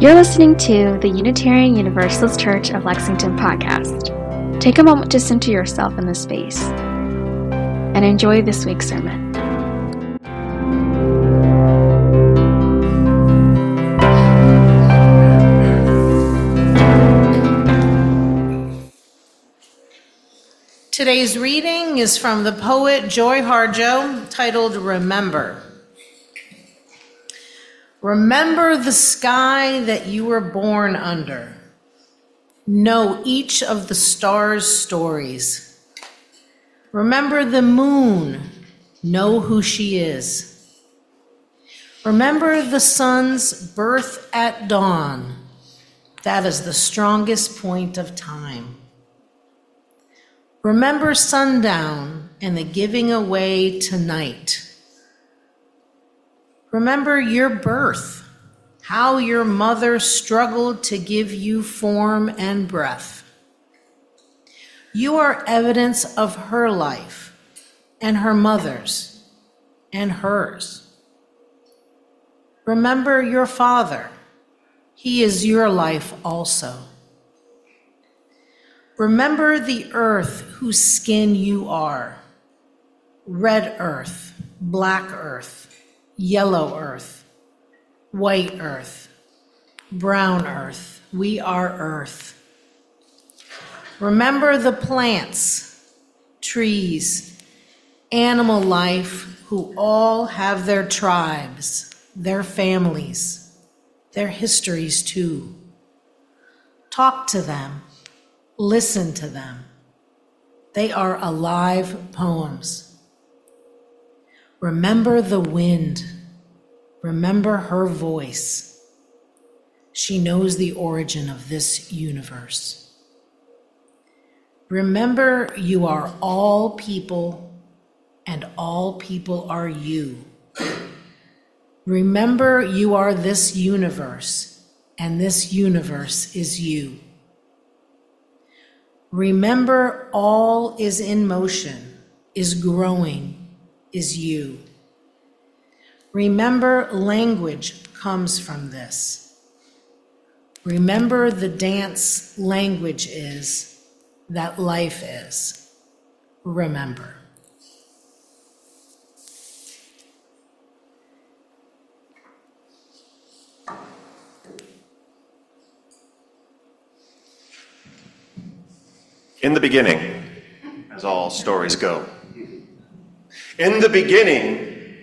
You're listening to the Unitarian Universalist Church of Lexington podcast. Take a moment to center yourself in this space and enjoy this week's sermon. Today's reading is from the poet Joy Harjo, titled Remember. Remember the sky that you were born under. Know each of the stars' stories. Remember the moon. Know who she is. Remember the sun's birth at dawn. That is the strongest point of time. Remember sundown and the giving away to night. Remember your birth, how your mother struggled to give you form and breath. You are evidence of her life and her mother's and hers. Remember your father. He is your life also. Remember the earth whose skin you are. Red earth, black earth, yellow earth, white earth, brown earth. We are earth. Remember the plants, trees, animal life who all have their tribes, their families, their histories too. Talk to them. Listen to them. They are alive poems. Remember the wind. Remember her voice. She knows the origin of this universe. Remember you are all people, and all people are you. Remember you are this universe, and this universe is you. Remember all is in motion, is growing, is you. Remember language comes from this. Remember the dance language is, that life is. Remember. In the beginning, as all stories go. In the beginning,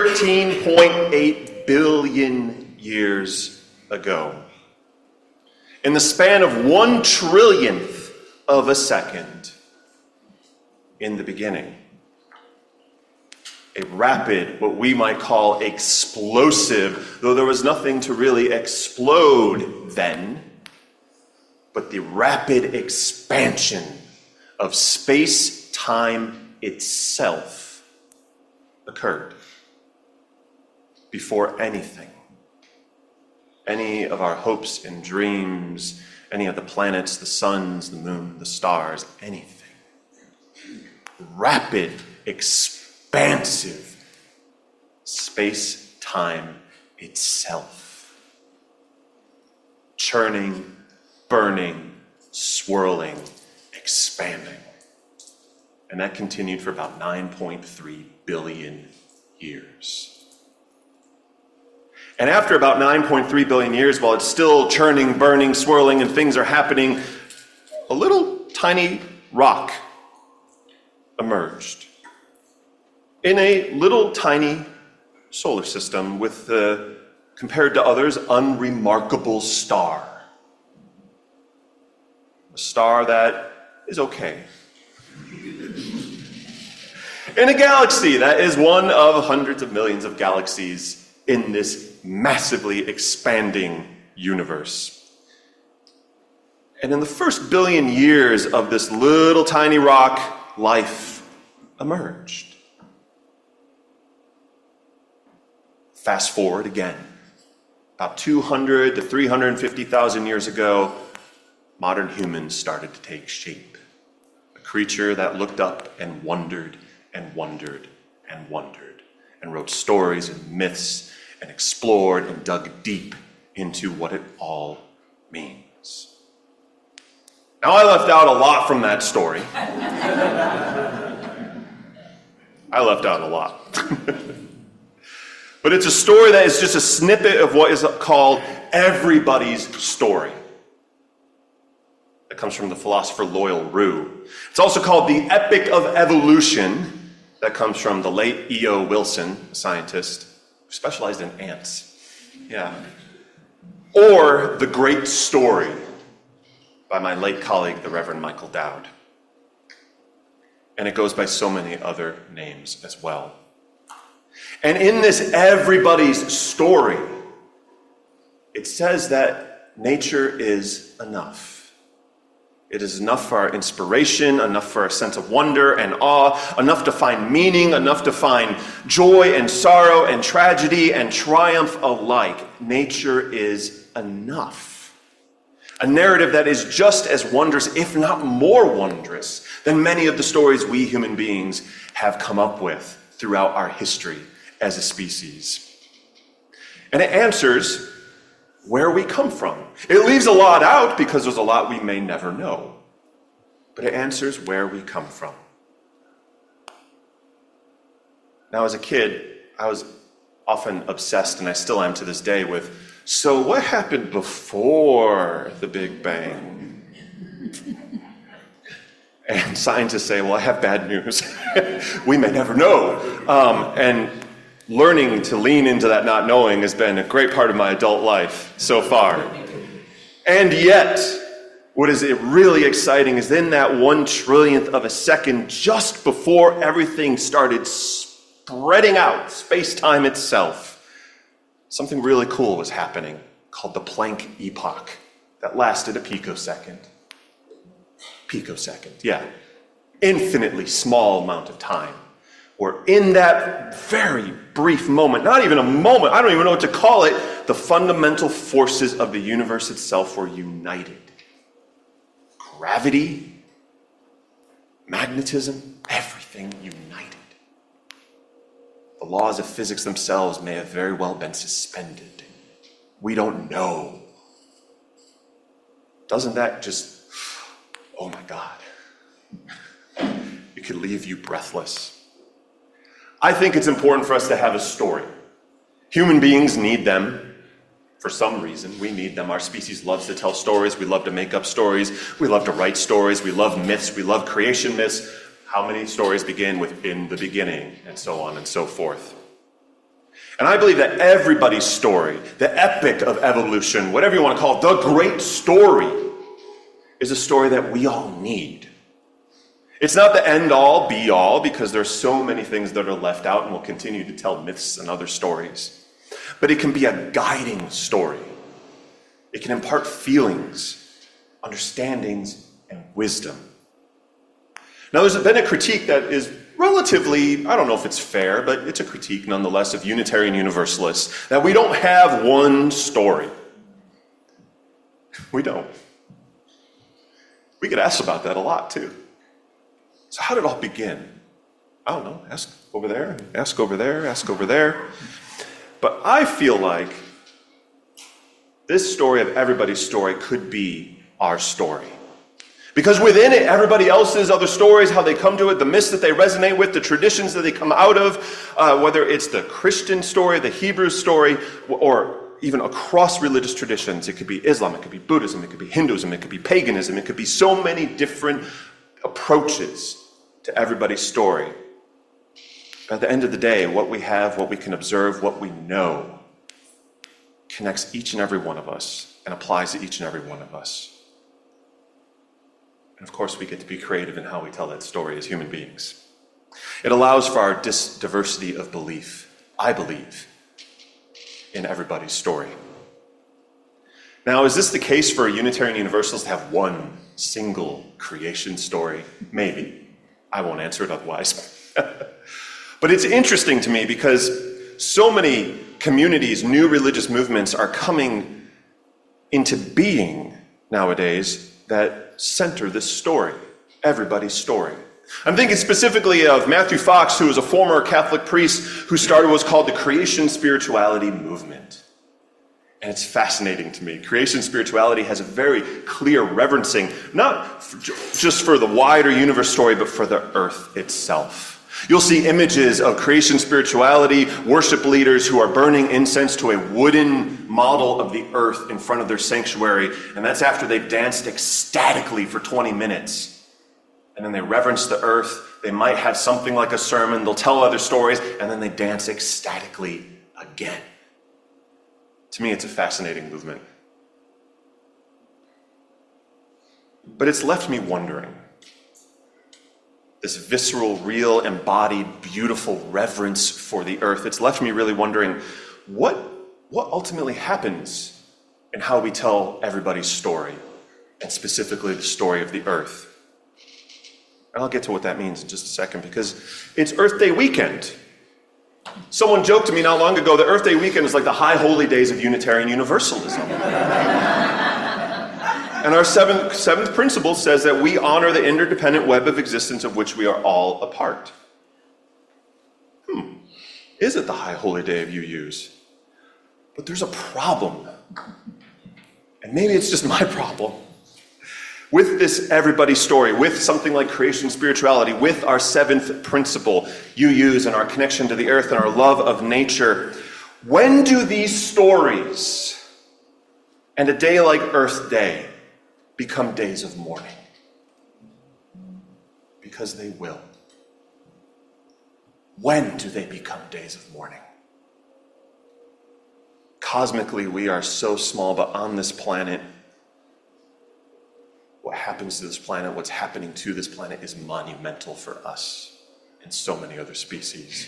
13.8 billion years ago. In the span of 1/1,000,000,000th of a second. In the beginning. A rapid, what we might call explosive, though there was nothing to really explode then, but the rapid expansion of space-time itself occurred before anything, any of our hopes and dreams, any of the planets, the suns, the moon, the stars, anything. Rapid, expansive space-time itself. Churning, burning, swirling, expanding. And that continued for about 9.3 billion years. And after about 9.3 billion years, while it's still churning, burning, swirling, and things are happening, a little tiny rock emerged in a little tiny solar system with, compared to others, unremarkable star. A star that is okay. In a galaxy that is one of hundreds of millions of galaxies in this massively expanding universe. And in the first billion years of this little tiny rock, life emerged. Fast forward again, about 200 to 350,000 years ago, modern humans started to take shape. A creature that looked up and wondered and wondered and wondered, and wrote stories and myths and explored and dug deep into what it all means. Now, I left out a lot from that story. I left out a lot. But it's a story that is just a snippet of what is called everybody's story. That comes from the philosopher Loyal Rue. It's also called the Epic of Evolution. That comes from the late E.O. Wilson, a scientist who specialized in ants. Yeah. Or The Great Story by my late colleague, the Reverend Michael Dowd. And it goes by so many other names as well. And in this everybody's story, it says that nature is enough. It is enough for our inspiration, enough for our sense of wonder and awe, enough to find meaning, enough to find joy and sorrow and tragedy and triumph alike. Nature is enough. A narrative that is just as wondrous, if not more wondrous, than many of the stories we human beings have come up with throughout our history as a species. And it answers where we come from. It leaves a lot out because there's a lot we may never know. But it answers where we come from. Now, as a kid, I was often obsessed, and I still am to this day, with, so what happened before the Big Bang? And scientists say, well, I have bad news. We may never know. And learning to lean into that not knowing has been a great part of my adult life so far. And yet, what is really exciting is in that 1/1,000,000th of a second, just before everything started spreading out, space-time itself, something really cool was happening called the Planck epoch that lasted a picosecond. Picosecond, yeah. Infinitely small amount of time. Where in that very brief moment, not even a moment, I don't even know what to call it, the fundamental forces of the universe itself were united. Gravity, magnetism, everything united. The laws of physics themselves may have very well been suspended. We don't know. Doesn't that just, oh my God. It could leave you breathless. I think it's important for us to have a story. Human beings need them for some reason. We need them. Our species loves to tell stories. We love to make up stories. We love to write stories. We love myths. We love creation myths. How many stories begin with "in the beginning," and so on and so forth. And I believe that everybody's story, the epic of evolution, whatever you want to call it, the great story, is a story that we all need. It's not the end-all, be-all, because there's so many things that are left out, and we'll continue to tell myths and other stories. But it can be a guiding story. It can impart feelings, understandings, and wisdom. Now, there's been a critique that is relatively, I don't know if it's fair, but it's a critique nonetheless of Unitarian Universalists, that we don't have one story. We don't. We get asked about that a lot, too. So how did it all begin? I don't know. Ask over there, ask over there, ask over there. But I feel like this story of everybody's story could be our story. Because within it, everybody else's other stories, how they come to it, the myths that they resonate with, the traditions that they come out of, whether it's the Christian story, the Hebrew story, or even across religious traditions. It could be Islam, it could be Buddhism, it could be Hinduism, it could be paganism, it could be so many different approaches to everybody's story. But at the end of the day, what we have, what we can observe, what we know, connects each and every one of us and applies to each and every one of us. And of course, we get to be creative in how we tell that story as human beings. It allows for our diversity of belief, I believe, in everybody's story. Now, is this the case for Unitarian Universalists to have one single creation story? Maybe. I won't answer it otherwise. But it's interesting to me because so many communities, new religious movements are coming into being nowadays that center this story, everybody's story. I'm thinking specifically of Matthew Fox, who was a former Catholic priest who started what's called the Creation Spirituality Movement. And it's fascinating to me. Creation spirituality has a very clear reverencing, not just for the wider universe story, but for the earth itself. You'll see images of creation spirituality, worship leaders who are burning incense to a wooden model of the earth in front of their sanctuary, and that's after they've danced ecstatically for 20 minutes. And then they reverence the earth. They might have something like a sermon. They'll tell other stories, and then they dance ecstatically again. To me, it's a fascinating movement. But it's left me wondering. This visceral, real, embodied, beautiful reverence for the earth. It's left me really wondering, what ultimately happens in how we tell everybody's story, and specifically the story of the earth? And I'll get to what that means in just a second, because it's Earth Day weekend. Someone joked to me not long ago that Earth Day weekend is like the high holy days of Unitarian Universalism. And our seventh principle says that we honor the interdependent web of existence of which we are all a part. Is it the high holy day of UUs? But there's a problem. And maybe it's just my problem. With this everybody story, with something like creation spirituality, with our seventh principle, UUs and our connection to the earth and our love of nature, when do these stories and a day like Earth Day become days of mourning? Because they will. When do they become days of mourning? Cosmically, we are so small, but on this planet, what happens to this planet, what's happening to this planet is monumental for us and so many other species.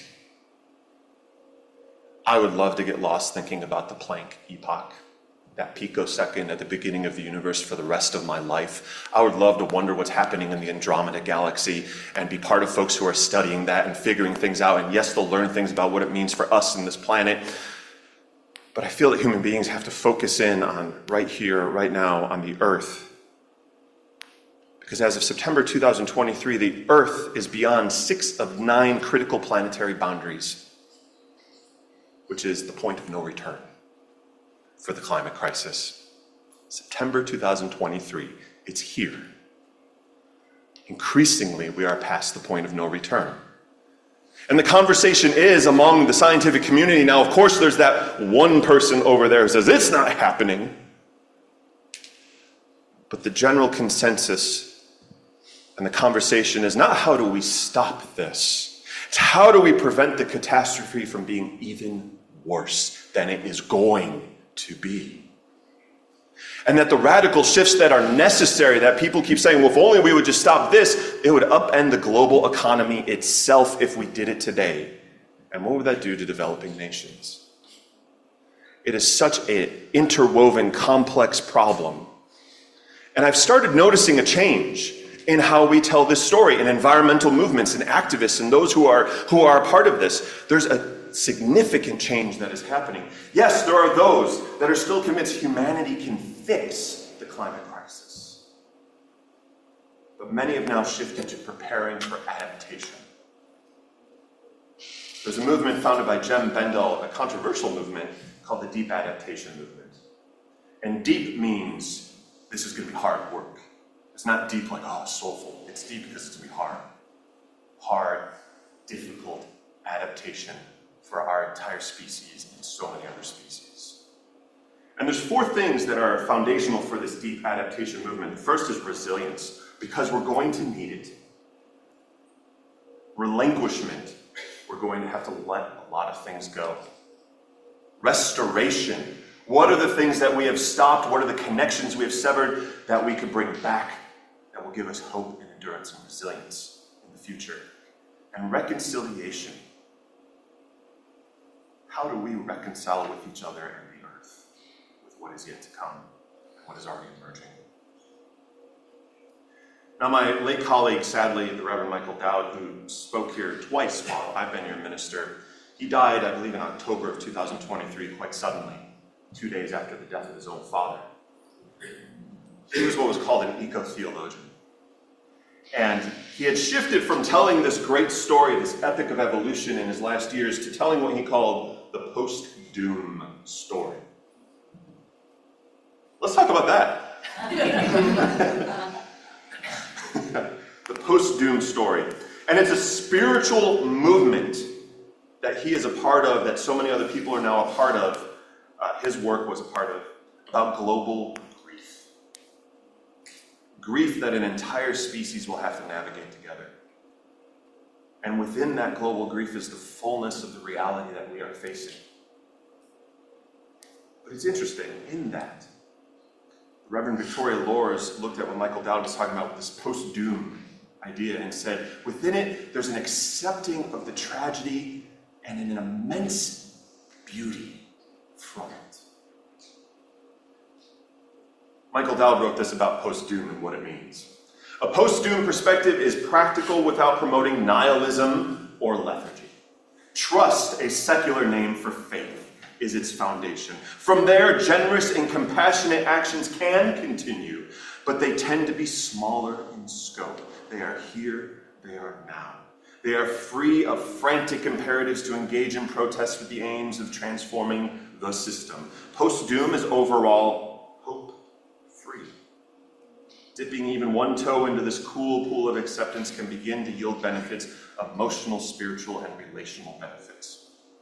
I would love to get lost thinking about the Planck epoch, that picosecond at the beginning of the universe for the rest of my life. I would love to wonder what's happening in the Andromeda galaxy and be part of folks who are studying that and figuring things out. And yes, they'll learn things about what it means for us and this planet. But I feel that human beings have to focus in on right here, right now, on the Earth. Because as of September 2023, the Earth is beyond 6 of 9 critical planetary boundaries, which is the point of no return for the climate crisis. September 2023, it's here. Increasingly, we are past the point of no return. And the conversation is among the scientific community. Now, of course, there's that one person over there who says, it's not happening. But the general consensus and the conversation is not how do we stop this? It's how do we prevent the catastrophe from being even worse than it is going to be? And that the radical shifts that are necessary, that people keep saying, well, if only we would just stop this, it would upend the global economy itself if we did it today. And what would that do to developing nations? It is such an interwoven, complex problem. And I've started noticing a change in how we tell this story, in environmental movements and activists and those who are a part of this. There's a significant change that is happening. Yes, there are those that are still convinced humanity can fix the climate crisis. But many have now shifted to preparing for adaptation. There's a movement founded by Jem Bendell, a controversial movement called the Deep Adaptation Movement. And deep means this is going to be hard work. It's not deep like, oh, soulful. It's deep because it's going to be hard. Hard, difficult adaptation for our entire species and so many other species. And there's 4 things that are foundational for this deep adaptation movement. The first is resilience, because we're going to need it. Relinquishment, we're going to have to let a lot of things go. Restoration, what are the things that we have stopped? What are the connections we have severed that we could bring back that will give us hope and endurance and resilience in the future? And reconciliation. How do we reconcile with each other and the earth, with what is yet to come and what is already emerging? Now, my late colleague, sadly, the Reverend Michael Dowd, who spoke here twice while I've been your minister, he died, I believe, in October of 2023, quite suddenly, 2 days after the death of his own father. He was what was called an eco-theologian. And he had shifted from telling this great story, this epic of evolution in his last years, to telling what he called the post-doom story. Let's talk about that. The post-doom story. And it's a spiritual movement that he is a part of, that so many other people are now a part of. His work was a part of, about global grief. Grief that an entire species will have to navigate together. And within that global grief is the fullness of the reality that we are facing. But it's interesting, in that, Reverend Victoria Lors looked at what Michael Dowd was talking about with this post-doom idea and said, within it, there's an accepting of the tragedy and an immense beauty from it. Michael Dowd wrote this about post-doom and what it means. A post-doom perspective is practical without promoting nihilism or lethargy. Trust, a secular name for faith, is its foundation. From there, generous and compassionate actions can continue, but they tend to be smaller in scope. They are here, they are now. They are free of frantic imperatives to engage in protests with the aims of transforming the system. Post-doom is overall hope-free. Dipping even one toe into this cool pool of acceptance can begin to yield benefits, emotional, spiritual, and relational benefits.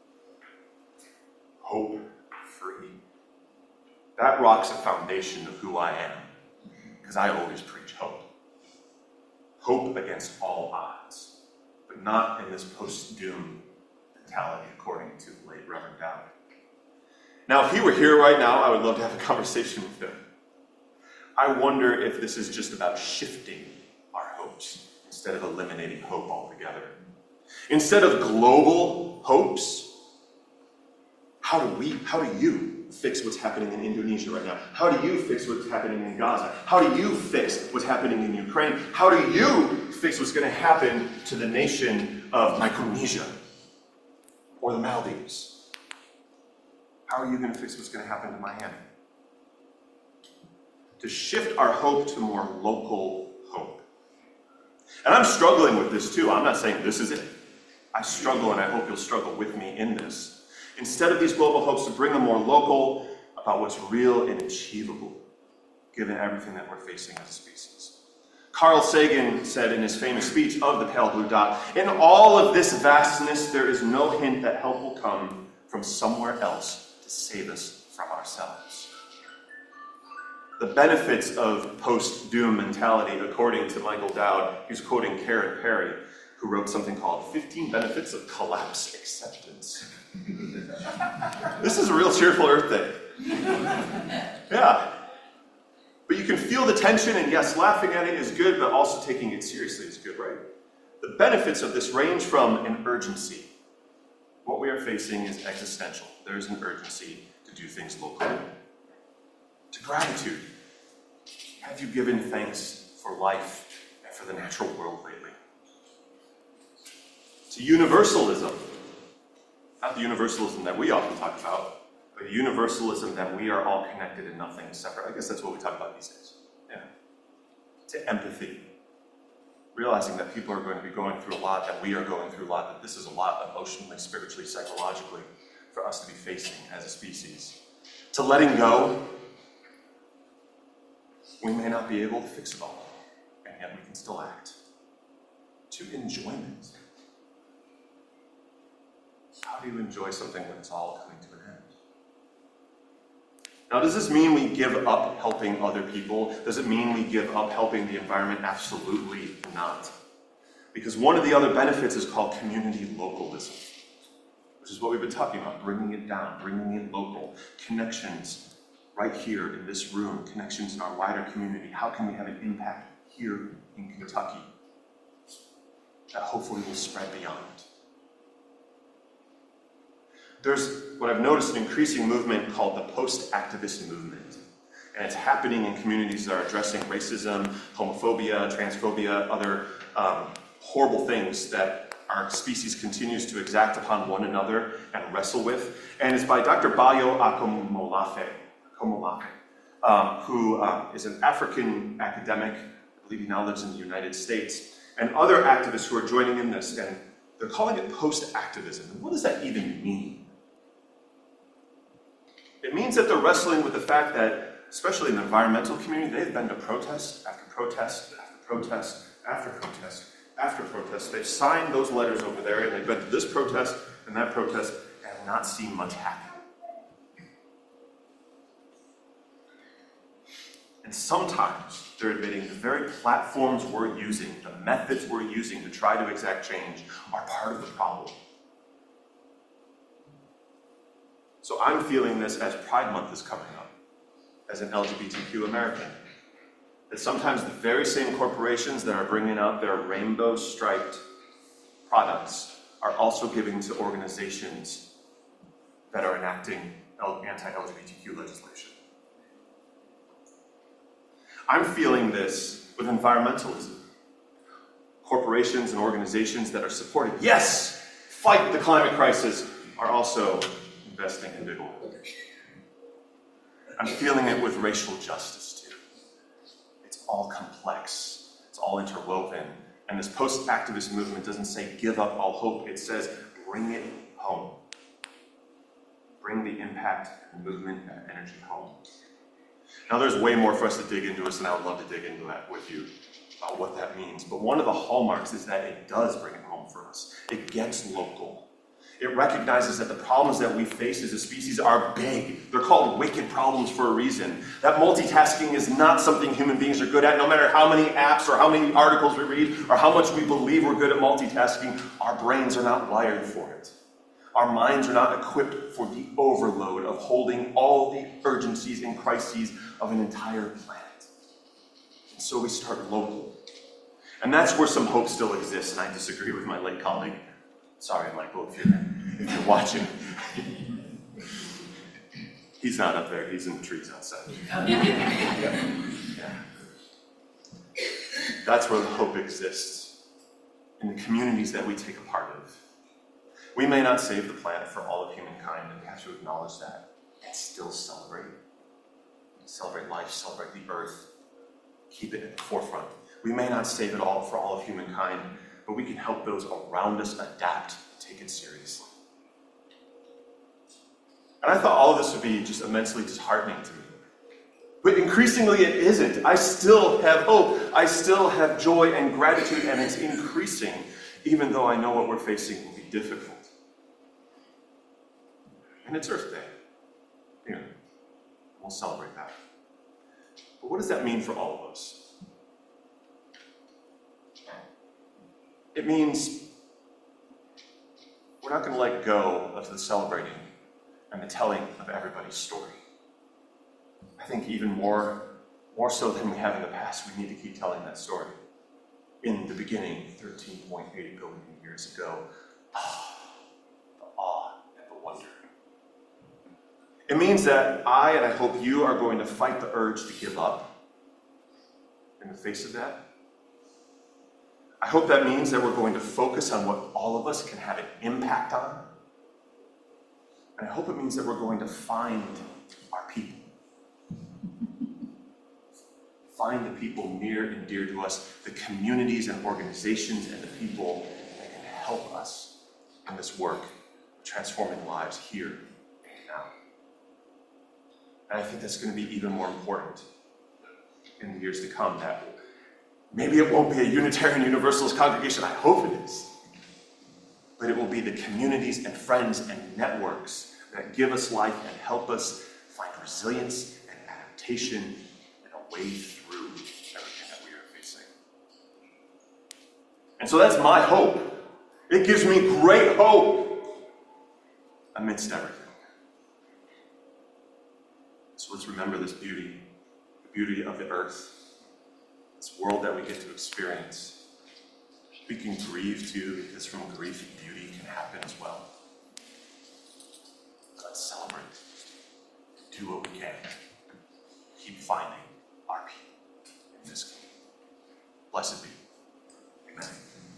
Hope-free. That rocks a foundation of who I am, because I always preach hope. Hope against all odds, but not in this post-doom mentality, according to the late Reverend Dowd. Now, if he were here right now, I would love to have a conversation with him. I wonder if this is just about shifting our hopes instead of eliminating hope altogether. Instead of global hopes, how do you fix what's happening in Indonesia right now? How do you fix what's happening in Gaza? How do you fix what's happening in Ukraine? How do you fix what's going to happen to the nation of Micronesia or the Maldives? How are you going to fix what's going to happen to Miami? To shift our hope to more local hope. And I'm struggling with this too. I'm not saying this is it. I struggle, and I hope you'll struggle with me in this. Instead of these global hopes, to bring them more local about what's real and achievable, given everything that we're facing as a species. Carl Sagan said in his famous speech of the Pale Blue Dot, in all of this vastness, there is no hint that help will come from somewhere else to save us from ourselves. The benefits of post-doom mentality, according to Michael Dowd, he's quoting Karen Perry, who wrote something called 15 Benefits of Collapse Acceptance. This is a real cheerful Earth Day. Yeah. But you can feel the tension, and yes, laughing at it is good, but also taking it seriously is good, right? The benefits of this range from an urgency. What we are facing is existential. There is an urgency to do things locally. To gratitude. Have you given thanks for life and for the natural world lately? To universalism. Not the universalism that we often talk about, but the universalism that we are all connected and nothing is separate. I guess that's what we talk about these days. Yeah. To empathy. Realizing that people are going to be going through a lot, that we are going through a lot, that this is a lot emotionally, spiritually, psychologically for us to be facing as a species. To letting go. We may not be able to fix it all, and yet we can still act. To enjoyment. How do you enjoy something when it's all coming to an end? Now, does this mean we give up helping other people? Does it mean we give up helping the environment? Absolutely not. Because one of the other benefits is called community localism, which is what we've been talking about, bringing it down, bringing it local, connections right here in this room, connections in our wider community. How can we have an impact here in Kentucky that hopefully will spread beyond? There's what I've noticed an increasing movement called the post-activist movement. And it's happening in communities that are addressing racism, homophobia, transphobia, other horrible things that our species continues to exact upon one another and wrestle with. And it's by Dr. Bayo Akomolafe, who is an African academic. I believe he now lives in the United States. And other activists who are joining in this, and they're calling it post-activism. And what does that even mean? It means that they're wrestling with the fact that especially in the environmental community, they've been to protest after protest after protest after protest after protest. They've signed those letters over there, and they've been to this protest and that protest and have not seen much happen. And sometimes they're admitting the very platforms we're using, the methods we're using to try to exact change are part of the problem. So I'm feeling this as Pride Month is coming up, as an LGBTQ American, that sometimes the very same corporations that are bringing out their rainbow-striped products are also giving to organizations that are enacting anti-LGBTQ legislation. I'm feeling this with environmentalism. Corporations and organizations that are supporting, yes, fight the climate crisis, are also investing in big oil. I'm feeling it with racial justice too. It's all complex, it's all interwoven, and this post-activist movement doesn't say give up all hope, it says bring it home. Bring the impact and movement and energy home. Now there's way more for us to dig into this, and I would love to dig into that with you about what that means. But one of the hallmarks is that it does bring it home for us. It gets local. It recognizes that the problems that we face as a species are big. They're called wicked problems for a reason. That multitasking is not something human beings are good at. No matter how many apps or how many articles we read or how much we believe we're good at multitasking, our brains are not wired for it. Our minds are not equipped for the overload of holding all the urgencies and crises of an entire planet. And so we start local. And that's where some hope still exists, and I disagree with my late colleague. Sorry, Michael, if you're watching. He's not up there, he's in the trees outside. Yeah. That's where the hope exists, in the communities that we take a part of. We may not save the planet for all of humankind, and we have to acknowledge that and still celebrate. Celebrate life, celebrate the earth, keep it at the forefront. We may not save it all for all of humankind, but we can help those around us adapt, take it seriously. And I thought all of this would be just immensely disheartening to me. But increasingly it isn't. I still have hope. I still have joy and gratitude, and it's increasing, even though I know what we're facing will be difficult. And it's Earth Day. Here, we'll celebrate that. But what does that mean for all of us? It means we're not going to let go of the celebrating and the telling of everybody's story. I think even more so than we have in the past, we need to keep telling that story. In the beginning, 13.8 billion years ago, the awe and the wonder. It means that I, and I hope you, are going to fight the urge to give up in the face of that. I hope that means that we're going to focus on what all of us can have an impact on. And I hope it means that we're going to find our people. Find the people near and dear to us, the communities and organizations and the people that can help us in this work of transforming lives here and now. And I think that's going to be even more important in the years to come. That maybe it won't be a Unitarian Universalist congregation, I hope it is, but it will be the communities and friends and networks that give us life and help us find resilience and adaptation and a way through everything that we are facing. And so that's my hope. It gives me great hope amidst everything. So let's remember this beauty, the beauty of the earth, this world that we get to experience. We can grieve too, because from grief, beauty can happen as well. Let's celebrate. Do what we can. Keep finding our people in this game. Blessed be. Amen.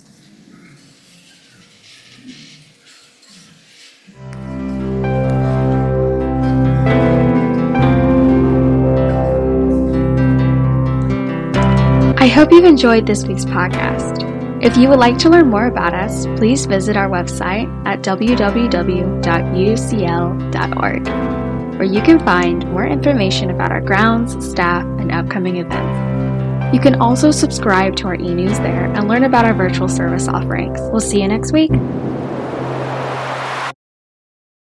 I hope you've enjoyed this week's podcast. If you would like to learn more about us, please visit our website at www.ucl.org. where you can find more information about our grounds, staff, and upcoming events. You can also subscribe to our e-news there and learn about our virtual service offerings. We'll see you next week.